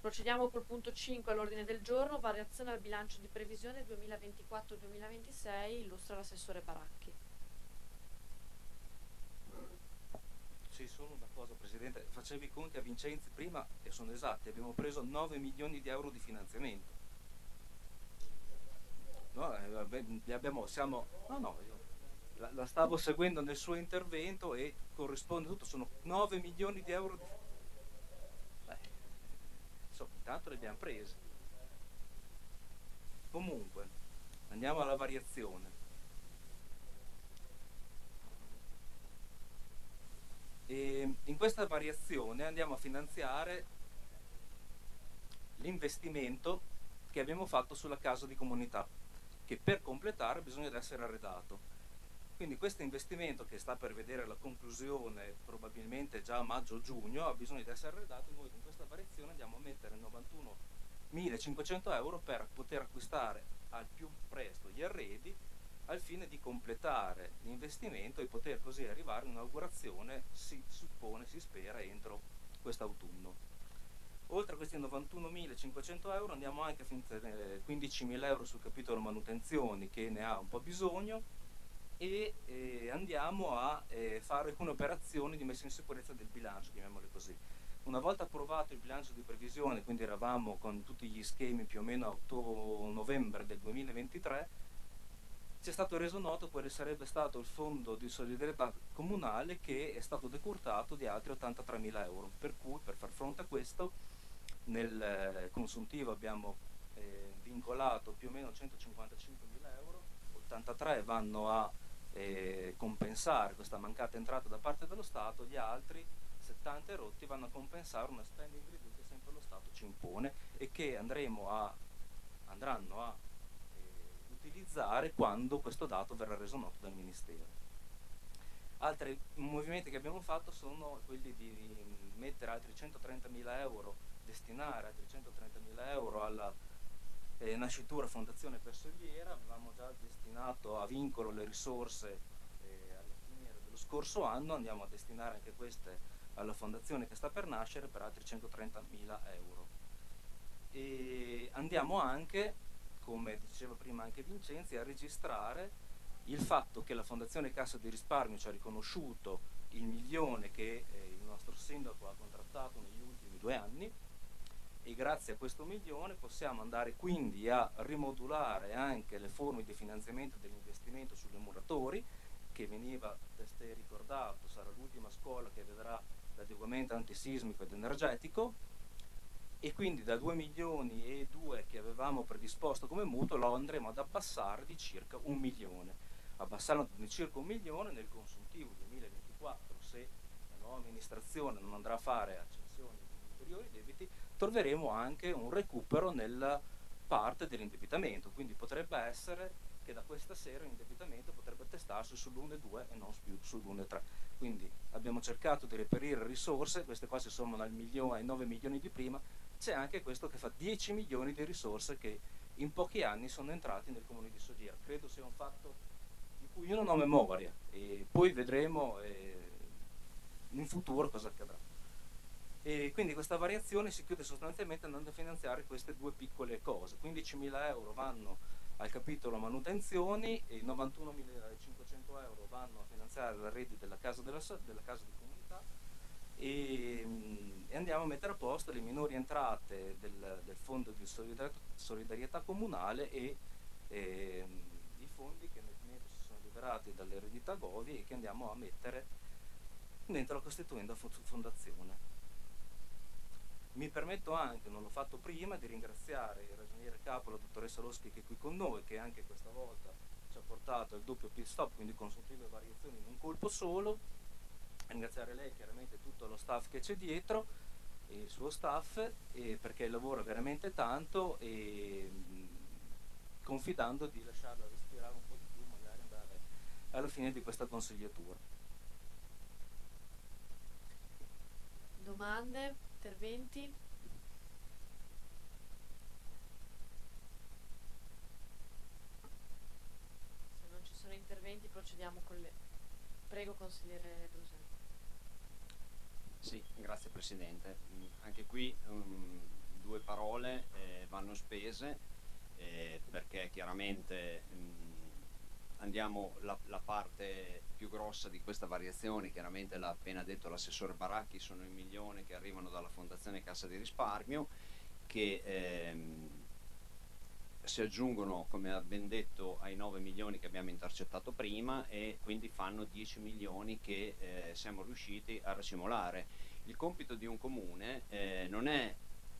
Procediamo col punto 5 all'ordine del giorno, variazione al bilancio di previsione 2024-2026, illustra l'assessore Baracchi. Sì, solo una cosa, Presidente, facevi i conti a Vincenzi prima e sono esatti, abbiamo preso 9 milioni di euro di finanziamento. No, vabbè, no, no, io la stavo seguendo nel suo intervento e corrisponde tutto, sono 9 milioni di euro di... Beh, insomma, intanto le abbiamo prese. Comunque, andiamo alla variazione. E in questa variazione andiamo a finanziare l'investimento che abbiamo fatto sulla casa di comunità, che per completare bisogna essere arredato. Quindi questo investimento, che sta per vedere la conclusione probabilmente già a maggio-giugno, ha bisogno di essere arredato. Noi con questa variazione andiamo a mettere 91.500 euro per poter acquistare al più presto gli arredi, al fine di completare l'investimento e poter così arrivare a un'inaugurazione, si suppone, si spera, entro quest'autunno. Oltre a questi 91.500 euro andiamo anche a 15.000 euro sul capitolo manutenzioni, che ne ha un po' bisogno, e andiamo a fare alcune operazioni di messa in sicurezza del bilancio, chiamiamole così. Una volta approvato il bilancio di previsione, quindi eravamo con tutti gli schemi più o meno a ottobre-novembre del 2023, ci è stato reso noto quale sarebbe stato il fondo di solidarietà comunale, che è stato decurtato di altri 83.000 euro, per cui per far fronte a questo nel consuntivo abbiamo vincolato più o meno 155.000 euro, 83 vanno a compensare questa mancata entrata da parte dello Stato, gli altri 70 rotti vanno a compensare una spending review che sempre lo Stato ci impone e che andranno a utilizzare quando questo dato verrà reso noto dal Ministero. Altri movimenti che abbiamo fatto sono quelli di mettere altri 130.000 euro, destinare altri 130.000 euro alla nascitura Fondazione Persoliera. Avevamo già destinato a vincolo le risorse alla fine dello scorso anno, andiamo a destinare anche queste alla fondazione che sta per nascere per altri 130.000 euro. E andiamo anche, come diceva prima anche Vincenzi, a registrare il fatto che la Fondazione Cassa di Risparmio ci ha riconosciuto il milione che il nostro sindaco ha contrattato negli ultimi 2 anni, e grazie a questo milione possiamo andare quindi a rimodulare anche le forme di finanziamento dell'investimento sulle muratori, che veniva testé ricordato, sarà l'ultima scuola che vedrà l'adeguamento antisismico ed energetico, e quindi da 2 milioni e 2 che avevamo predisposto come mutuo lo andremo ad abbassare di circa 1 milione. Abbassando di circa 1 milione nel consuntivo 2024, se la nuova amministrazione non andrà a fare accensioni di ulteriori debiti, troveremo anche un recupero nella parte dell'indebitamento, quindi potrebbe essere che da questa sera l'indebitamento potrebbe attestarsi sull'1,2 e non più sull'1,3. Quindi abbiamo cercato di reperire risorse, queste qua si sommano ai 9 milioni di prima, c'è anche questo che fa 10 milioni di risorse che in pochi anni sono entrati nel comune di Soghiera. Credo sia un fatto di cui io non ho memoria, e poi vedremo in futuro cosa accadrà. E quindi questa variazione si chiude sostanzialmente andando a finanziare queste due piccole cose. 15.000 euro vanno al capitolo manutenzioni e 91.500 euro vanno a finanziare l'arredo della casa di comunità, e andiamo a mettere a posto le minori entrate del fondo di solidarietà comunale e i fondi che nel momento si sono liberati dall'eredità Govi e che andiamo a mettere dentro la costituenda fondazione. Mi permetto anche, non l'ho fatto prima, di ringraziare il ragioniere capo, la dottoressa Loschi, che è qui con noi, che anche questa volta ci ha portato il doppio pit stop, quindi consuntive variazioni in un colpo solo. Ringraziare lei, chiaramente tutto lo staff che c'è dietro, e il suo staff, perché lavora veramente tanto, e confidando di lasciarla respirare un po' di più, magari andare alla fine di questa consigliatura. Domande? Interventi? Se non ci sono interventi procediamo con le... Prego, consigliere Bruselli. Sì, grazie Presidente. Anche qui due parole vanno spese, perché chiaramente andiamo la parte più grossa di questa variazione, chiaramente l'ha appena detto l'assessore Baracchi, sono i milioni che arrivano dalla Fondazione Cassa di Risparmio, che si aggiungono, come ha ben detto, ai 9 milioni che abbiamo intercettato prima, e quindi fanno 10 milioni che siamo riusciti a racimolare. Il compito di un comune non è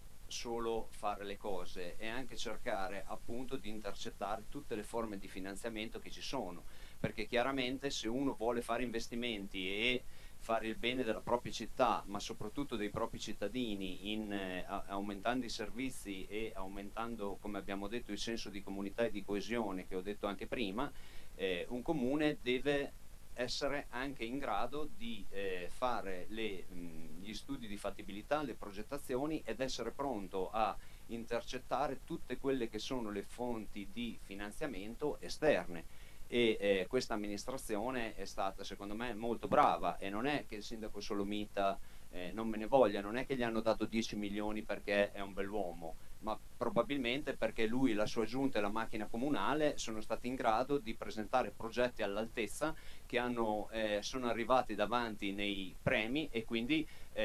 solo fare le cose, è anche cercare appunto di intercettare tutte le forme di finanziamento che ci sono, perché chiaramente se uno vuole fare investimenti e fare il bene della propria città, ma soprattutto dei propri cittadini, aumentando i servizi e aumentando, come abbiamo detto, il senso di comunità e di coesione che ho detto anche prima, un comune deve essere anche in grado di fare gli studi di fattibilità, le progettazioni, ed essere pronto a intercettare tutte quelle che sono le fonti di finanziamento esterne. E questa amministrazione è stata, secondo me, molto brava, e non è che il sindaco Solomita non me ne voglia, non è che gli hanno dato 10 milioni perché è un bell'uomo, ma probabilmente perché lui, la sua giunta e la macchina comunale sono stati in grado di presentare progetti all'altezza che sono arrivati davanti nei premi, e quindi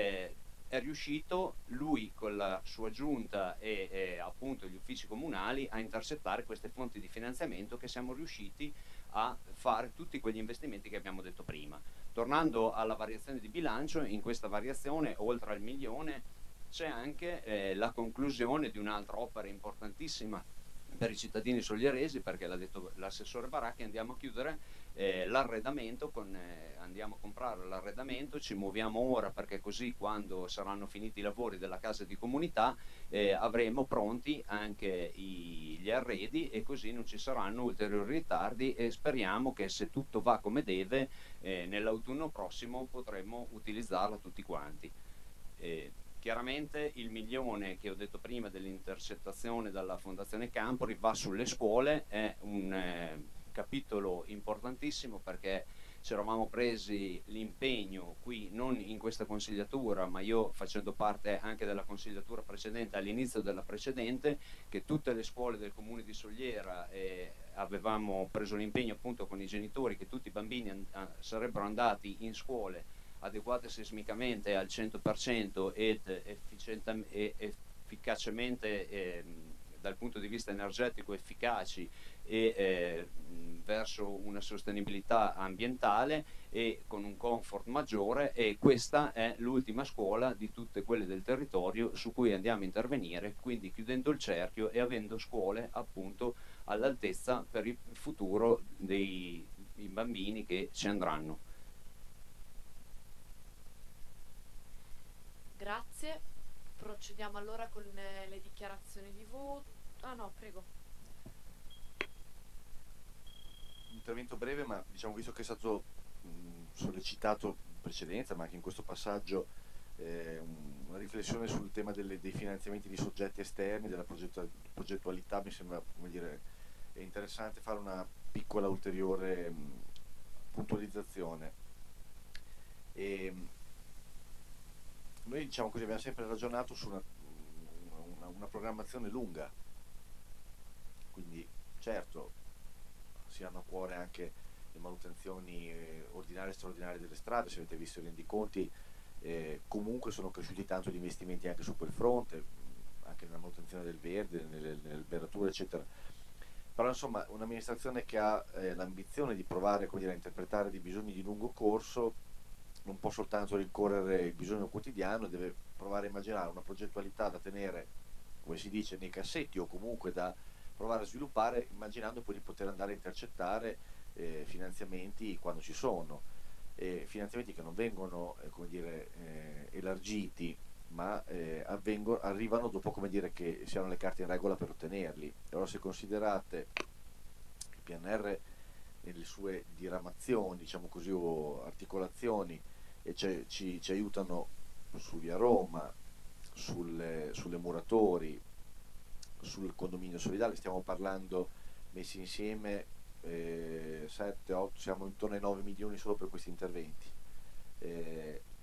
è riuscito lui con la sua giunta e appunto gli uffici comunali a intercettare queste fonti di finanziamento, che siamo riusciti a fare tutti quegli investimenti che abbiamo detto prima. Tornando alla variazione di bilancio, in questa variazione oltre al milione c'è anche la conclusione di un'altra opera importantissima per i cittadini soglieresi, perché l'ha detto l'assessore Baracchi, andiamo a chiudere l'arredamento, andiamo a comprare l'arredamento, ci muoviamo ora perché così quando saranno finiti i lavori della casa di comunità avremo pronti anche gli arredi, e così non ci saranno ulteriori ritardi, e speriamo che, se tutto va come deve, nell'autunno prossimo potremo utilizzarla tutti quanti. Chiaramente il milione che ho detto prima dell'intercettazione dalla Fondazione Campori va sulle scuole, è un capitolo importantissimo, perché ci eravamo presi l'impegno qui, non in questa consigliatura, ma io facendo parte anche della consigliatura precedente, all'inizio della precedente, che tutte le scuole del comune di Sogliera avevamo preso l'impegno appunto con i genitori che tutti i bambini sarebbero andati in scuole adeguate sismicamente al 100% ed efficacemente dal punto di vista energetico efficaci, e verso una sostenibilità ambientale e con un comfort maggiore, e questa è l'ultima scuola di tutte quelle del territorio su cui andiamo a intervenire, quindi chiudendo il cerchio e avendo scuole appunto all'altezza per il futuro dei bambini che ci andranno. Grazie. Procediamo allora con le dichiarazioni di voto. Ah no, prego. Un intervento breve, ma diciamo, visto che è stato sollecitato in precedenza, ma anche in questo passaggio, una riflessione sul tema dei finanziamenti di soggetti esterni, della progettualità, mi sembra, come dire, è interessante fare una piccola ulteriore puntualizzazione. E, noi, diciamo così, abbiamo sempre ragionato su una programmazione lunga, quindi certo si hanno a cuore anche le manutenzioni ordinarie e straordinarie delle strade. Se avete visto i rendiconti, comunque sono cresciuti tanto gli investimenti anche su quel fronte, anche nella manutenzione del verde, nelle alberature eccetera. Però insomma, un'amministrazione che ha l'ambizione di provare, come dire, a interpretare dei bisogni di lungo corso non può soltanto rincorrere il bisogno quotidiano, deve provare a immaginare una progettualità da tenere, come si dice, nei cassetti, o comunque da provare a sviluppare, immaginando poi di poter andare a intercettare finanziamenti quando ci sono, finanziamenti che non vengono come dire, elargiti, ma arrivano dopo, come dire, che si hanno le carte in regola per ottenerli. Allora, se considerate il PNR nelle sue diramazioni, diciamo così, o articolazioni, e ci aiutano su via Roma, sulle muratori, sul condominio solidale, stiamo parlando, messi insieme, 7, 8, siamo intorno ai 9 milioni solo per questi interventi.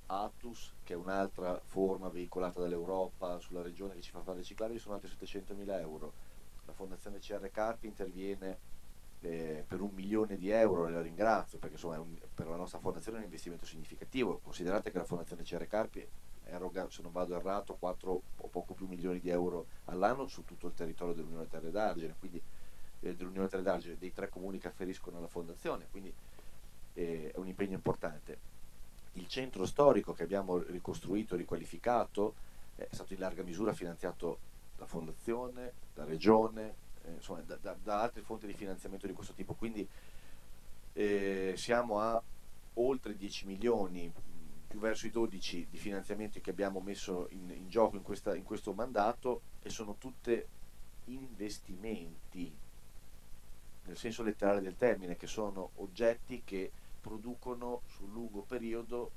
Atus, che è un'altra forma veicolata dall'Europa sulla regione che ci fa fare riciclare, sono altri 700.000 euro. La Fondazione CR Carpi interviene per 1 milione di euro, e la ringrazio perché insomma per la nostra fondazione è un investimento significativo. Considerate che la Fondazione CR Carpi eroga, se non vado errato, 4 o poco più milioni di euro all'anno su tutto il territorio dell'Unione Terre d'Argine, quindi dell'Unione Terre d'Argine, dei 3 comuni che afferiscono alla fondazione, quindi è un impegno importante. Il centro storico che abbiamo ricostruito e riqualificato è stato in larga misura finanziato da fondazione, da regione, insomma da altre fonti di finanziamento di questo tipo, quindi siamo a oltre 10 milioni, più verso i 12 di finanziamenti che abbiamo messo in gioco in questo mandato, e sono tutte investimenti nel senso letterale del termine, che sono oggetti che producono sul lungo periodo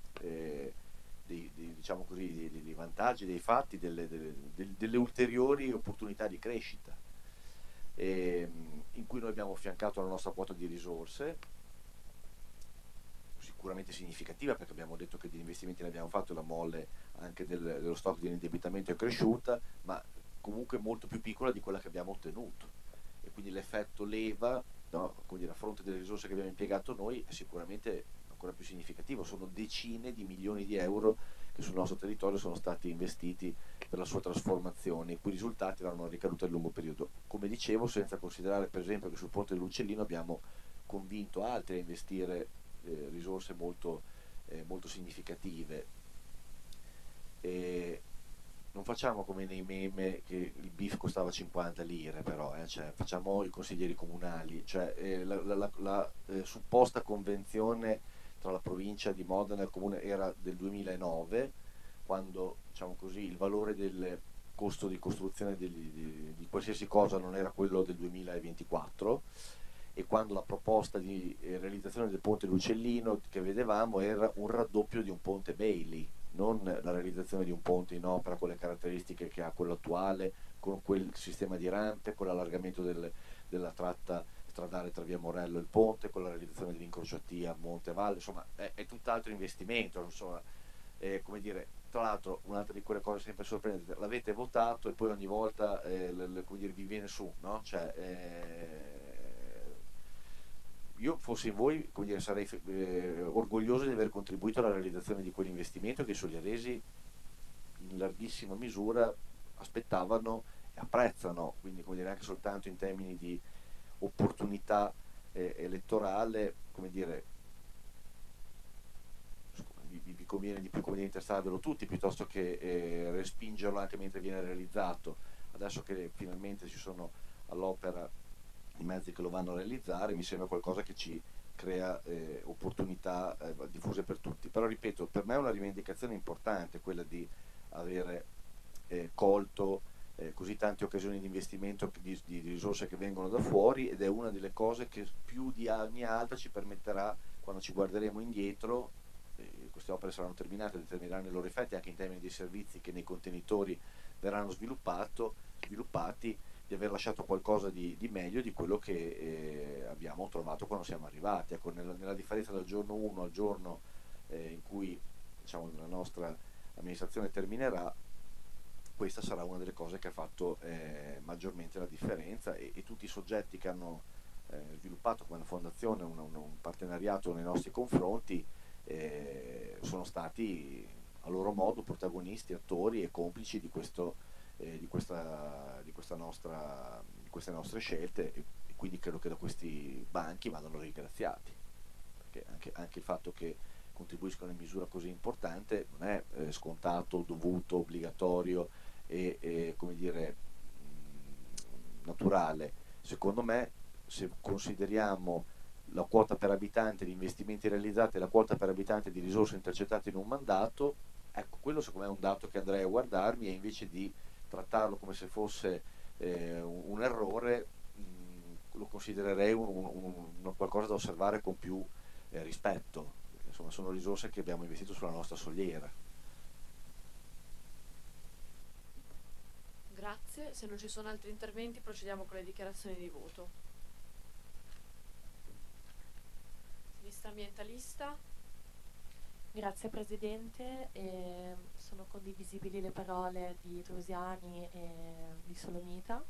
diciamo così, dei vantaggi, dei fatti, delle ulteriori opportunità di crescita, in cui noi abbiamo affiancato la nostra quota di risorse, sicuramente significativa, perché abbiamo detto che di investimenti ne abbiamo fatto, la molle anche dello stock di indebitamento è cresciuta, ma comunque molto più piccola di quella che abbiamo ottenuto, e quindi l'effetto leva, no, quindi a fronte delle risorse che abbiamo impiegato noi, è sicuramente ancora più significativo. Sono decine di milioni di euro che sul nostro territorio sono stati investiti per la sua trasformazione, i cui risultati avranno una ricaduta a lungo periodo. Come dicevo, senza considerare per esempio che sul ponte dell'Uccellino abbiamo convinto altri a investire risorse molto significative. E non facciamo come nei meme che il beef costava 50 lire, però cioè, facciamo i consiglieri comunali, cioè la supposta convenzione tra la provincia di Modena e il comune era del 2009, quando, diciamo così, il valore del costo di costruzione di qualsiasi cosa non era quello del 2024, e quando la proposta di realizzazione del ponte Lucellino che vedevamo era un raddoppio di un ponte Bailey, non la realizzazione di un ponte in opera con le caratteristiche che ha quello attuale, con quel sistema di rampe, con l'allargamento della tratta stradale tra via Morello e il ponte, con la realizzazione dell'incrocio a Monte Valle, insomma è tutt'altro investimento, insomma, come dire. Tra l'altro, un'altra di quelle cose sempre sorprendenti, l'avete votato e poi ogni volta come dire, vi viene su, no? Cioè, io fossi in voi, come dire, sarei orgoglioso di aver contribuito alla realizzazione di quell'investimento che i sogliaresi in larghissima misura aspettavano e apprezzano, quindi come dire, anche soltanto in termini di opportunità elettorale, come dire, vi conviene di più, come dire, interessarvelo tutti piuttosto che respingerlo anche mentre viene realizzato. Adesso che finalmente ci sono all'opera i mezzi che lo vanno a realizzare, mi sembra qualcosa che ci crea opportunità diffuse per tutti. Però ripeto, per me è una rivendicazione importante quella di avere colto così tante occasioni di investimento di risorse che vengono da fuori, ed è una delle cose che più di ogni altra ci permetterà, quando ci guarderemo indietro, queste opere saranno terminate, determineranno i loro effetti anche in termini di servizi che nei contenitori verranno sviluppati, di aver lasciato qualcosa di meglio di quello che abbiamo trovato quando siamo arrivati. Ecco, nella differenza dal giorno 1 al giorno in cui, diciamo, la nostra amministrazione terminerà, questa sarà una delle cose che ha fatto maggiormente la differenza, e tutti i soggetti che hanno sviluppato come la fondazione un partenariato nei nostri confronti sono stati a loro modo protagonisti, attori e complici di queste nostre scelte, e quindi credo che da questi banchi vadano ringraziati, perché anche il fatto che contribuiscono in misura così importante non è scontato, dovuto, obbligatorio e come dire, naturale. Secondo me, se consideriamo la quota per abitante di investimenti realizzati e la quota per abitante di risorse intercettate in un mandato, ecco, quello secondo me è un dato che andrei a guardarmi, e invece di trattarlo come se fosse un errore, lo considererei qualcosa da osservare con più rispetto. Insomma, sono risorse che abbiamo investito sulla nostra soliera. Grazie, se non ci sono altri interventi procediamo con le dichiarazioni di voto. Sinistra ambientalista, Grazie Presidente, sono condivisibili le parole di Trusiani e di Solomita.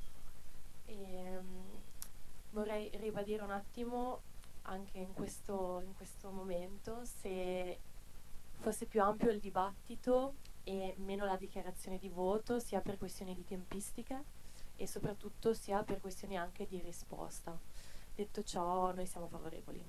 Vorrei ribadire un attimo anche in questo momento se fosse più ampio il dibattito e meno la dichiarazione di voto, sia per questioni di tempistica e soprattutto sia per questioni anche di risposta. Detto ciò, noi siamo favorevoli.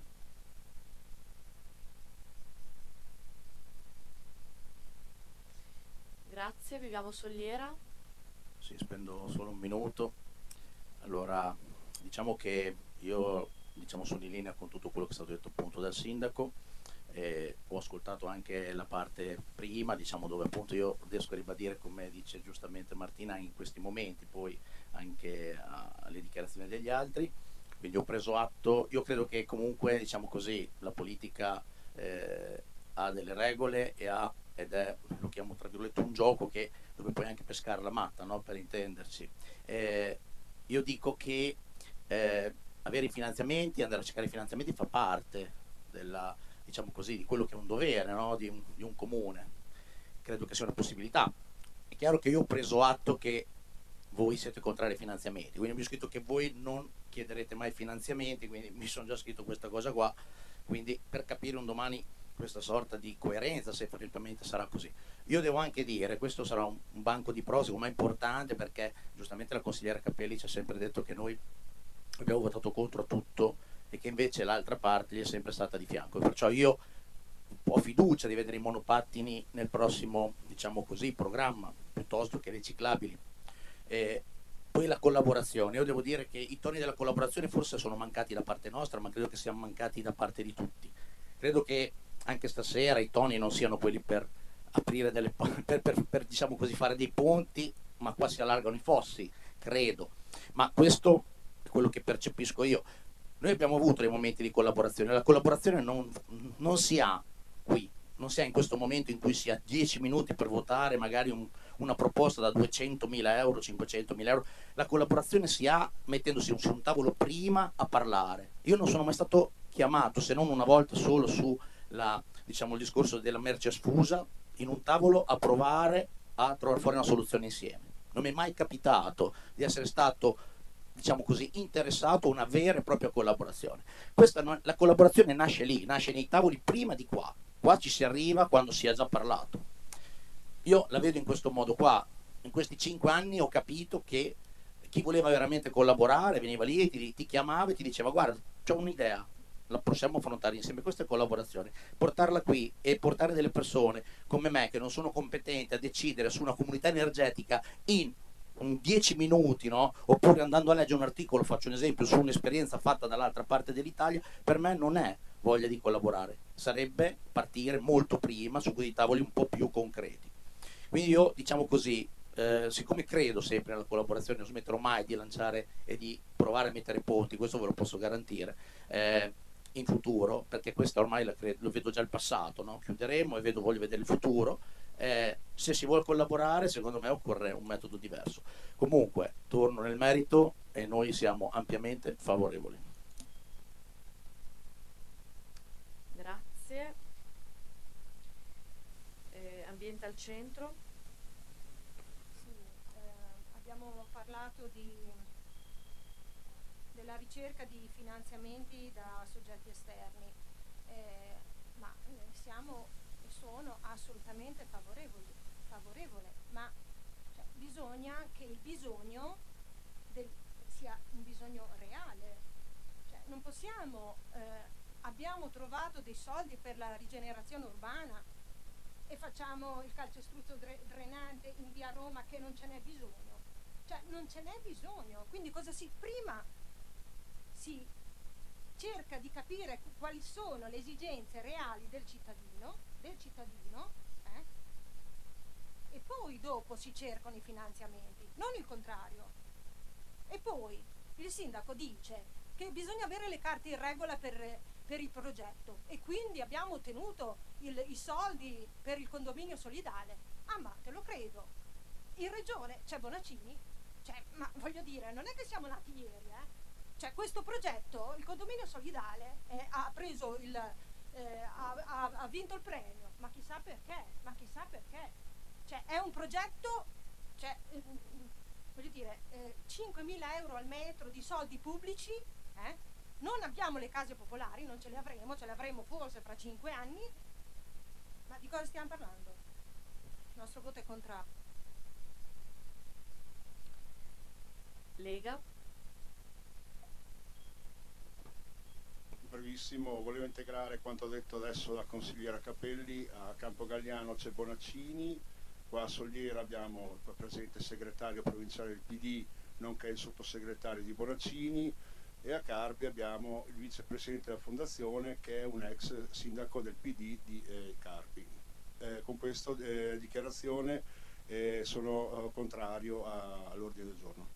Grazie, Viviamo Soliera. Sì, spendo solo un minuto. Allora, diciamo che io sono in linea con tutto quello che è stato detto appunto dal sindaco. Ho ascoltato anche la parte prima, dove appunto io riesco a ribadire, come dice giustamente Martina, in questi momenti, poi anche alle dichiarazioni degli altri. Quindi ho preso atto. Io credo che comunque, la politica ha delle regole ed è, lo chiamo tra virgolette, un gioco dove puoi anche pescare la matta, no? Per intenderci. Io dico che avere i finanziamenti, andare a cercare i finanziamenti fa parte di quello che è un dovere, no? di un comune. Credo che sia una possibilità. È chiaro che io ho preso atto che voi siete contrari ai finanziamenti, quindi mi ho scritto che voi non chiederete mai finanziamenti, quindi mi sono già scritto questa cosa qua, quindi per capire un domani questa sorta di coerenza, se effettivamente sarà così. Io devo anche dire, questo sarà un banco di prove, ma importante, perché giustamente la consigliera Cappelli ci ha sempre detto che noi abbiamo votato contro tutto e che invece l'altra parte gli è sempre stata di fianco, perciò io ho fiducia di vedere i monopattini nel prossimo, programma, piuttosto che riciclabili. Poi la collaborazione, io devo dire che i toni della collaborazione forse sono mancati da parte nostra, ma credo che siano mancati da parte di tutti. Credo che anche stasera i toni non siano quelli per aprire per fare dei ponti, ma qua si allargano i fossi, credo. Ma questo è quello che percepisco io. Noi abbiamo avuto dei momenti di collaborazione, la collaborazione non si ha qui, non si ha in questo momento in cui si ha 10 minuti per votare magari una proposta da 200.000 euro, 500.000 euro. La collaborazione si ha mettendosi su un tavolo prima a parlare. Io non sono mai stato chiamato, se non una volta solo su il discorso della merce sfusa, in un tavolo a provare a trovare fuori una soluzione insieme. Non mi è mai capitato di essere stato interessato a una vera e propria collaborazione. La collaborazione nasce lì, nasce nei tavoli prima di qua ci si arriva quando si è già parlato. Io la vedo in questo modo qua. In questi 5 anni ho capito che chi voleva veramente collaborare veniva lì, ti chiamava e ti diceva: guarda, c'ho un'idea, la possiamo affrontare insieme. Questa è collaborazione. Portarla qui e portare delle persone come me che non sono competenti a decidere su una comunità energetica in 10 minuti, no? Oppure andando a leggere un articolo, faccio un esempio, su un'esperienza fatta dall'altra parte dell'Italia, per me non è voglia di collaborare, sarebbe partire molto prima su quei tavoli un po' più concreti. Quindi io, siccome credo sempre nella collaborazione, non smetterò mai di lanciare e di provare a mettere ponti, questo ve lo posso garantire, in futuro, perché questo ormai lo vedo già il passato, no? Chiuderemo e voglio vedere il futuro. Se si vuole collaborare, secondo me occorre un metodo diverso. Comunque, torno nel merito e noi siamo ampiamente favorevoli. Grazie. Ambiente al centro. Sì, abbiamo parlato della ricerca di finanziamenti da soggetti esterni, ma sono assolutamente favorevole, ma bisogna che il bisogno sia un bisogno reale. Non possiamo, abbiamo trovato dei soldi per la rigenerazione urbana e facciamo il calcestruzzo drenante in via Roma che non ce n'è bisogno. Non ce n'è bisogno, quindi prima si cerca di capire quali sono le esigenze reali del cittadino, e poi dopo si cercano i finanziamenti, non il contrario. E poi il sindaco dice che bisogna avere le carte in regola per il progetto e quindi abbiamo ottenuto i soldi per il condominio solidale. Ma te lo credo. In regione c'è Bonaccini, ma voglio dire, non è che siamo nati ieri, questo progetto, il condominio solidale, ha vinto il premio, ma chissà perché, cioè è un progetto, cioè, voglio dire, 5.000 euro al metro di soldi pubblici, non abbiamo le case popolari, non ce le avremo forse fra 5 anni, ma di cosa stiamo parlando? Il nostro voto è contrario. Lega. Brevissimo, volevo integrare quanto detto adesso la consigliera Capelli. A Campogalliano c'è Bonaccini, qua a Soliera abbiamo il presente segretario provinciale del PD nonché il sottosegretario di Bonaccini, e a Carpi abbiamo il vicepresidente della fondazione che è un ex sindaco del PD di Carpi. Con questa dichiarazione sono contrario all'ordine del giorno.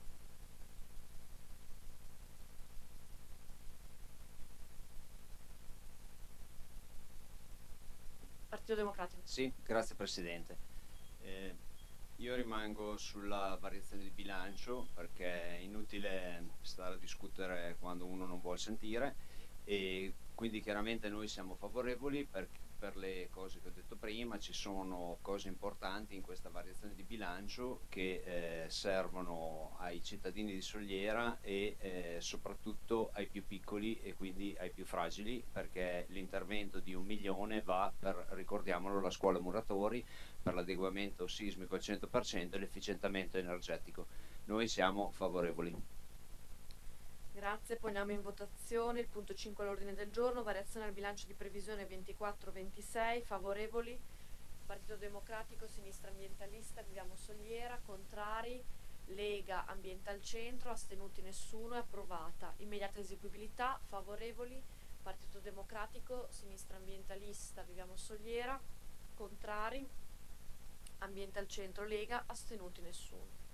Partito Democratico. Sì, grazie Presidente. Io rimango sulla variazione di bilancio perché è inutile stare a discutere quando uno non vuole sentire, e quindi chiaramente noi siamo favorevoli per le cose che ho detto prima. Ci sono cose importanti in questa variazione di bilancio che servono ai cittadini di Soliera e soprattutto ai più piccoli e quindi ai più fragili, perché l'intervento di 1 milione va per, ricordiamolo, la scuola Muratori, per l'adeguamento sismico al 100% e l'efficientamento energetico. Noi siamo favorevoli. Grazie, poniamo in votazione il punto 5 all'ordine del giorno, variazione al bilancio di previsione 24-26, favorevoli, Partito Democratico, Sinistra Ambientalista, Viviamo Soliera, contrari, Lega, Ambiente al Centro, astenuti nessuno, è approvata. Immediata eseguibilità, favorevoli, Partito Democratico, Sinistra Ambientalista, Viviamo Soliera, contrari, Ambiente al Centro, Lega, astenuti nessuno.